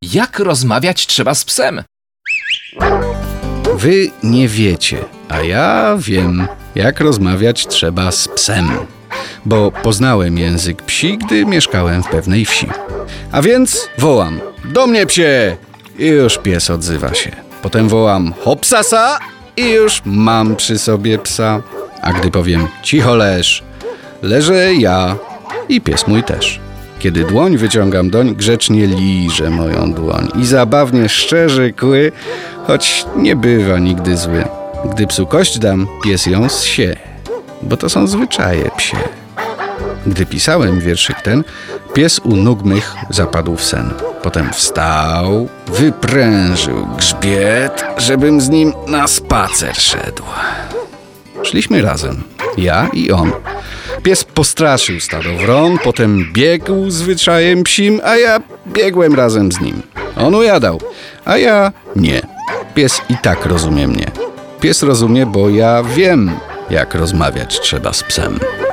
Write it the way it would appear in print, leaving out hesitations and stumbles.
jak rozmawiać trzeba z psem. Wy nie wiecie, a ja wiem, jak rozmawiać trzeba z psem. Bo poznałem język psi, gdy mieszkałem w pewnej wsi. A więc wołam: do mnie, psie! I już pies odzywa się. Potem wołam: hopsasa! I już mam przy sobie psa. A gdy powiem: cicho leż, leżę ja i pies mój też. Kiedy dłoń wyciągam doń, grzecznie liże moją dłoń i zabawnie szczerzy kły, choć nie bywa nigdy zły. Gdy psu kość dam, pies ją zsie, bo to są zwyczaje psie. Gdy pisałem wierszyk ten, pies u nóg mych zapadł w sen. Potem wstał, wyprężył grzbiet, żebym z nim na spacer szedł. Szliśmy razem, ja i on. Pies postraszył stado wron, potem biegł zwyczajem psim, a ja biegłem razem z nim. On ujadał, a ja nie. Pies i tak rozumie mnie. Pies rozumie, bo ja wiem, jak rozmawiać trzeba z psem.